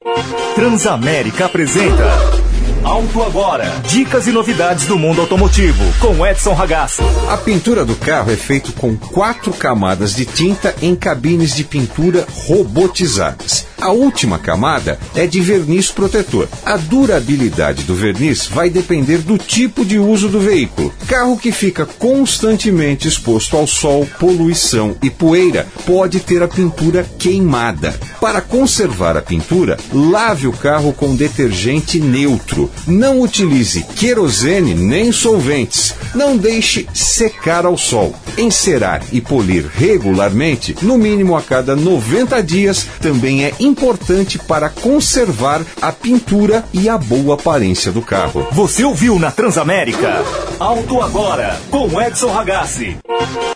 Transamérica apresenta Auto Agora. Dicas e novidades do mundo automotivo, com Edson Ragazzi. A pintura do carro é feita com 4 camadas de tinta em cabines de pintura robotizadas. A última camada é de verniz protetor. A durabilidade do verniz vai depender do tipo de uso do veículo. Carro que fica constantemente exposto ao sol, poluição e poeira pode ter a pintura queimada. Para conservar a pintura, lave o carro com detergente neutro. Não utilize querosene nem solventes. Não deixe secar ao sol. Encerar e polir regularmente, no mínimo a cada 90 dias, também é importante para conservar a pintura e a boa aparência do carro. Você ouviu na Transamérica Auto Agora, com Edson Ragazzi.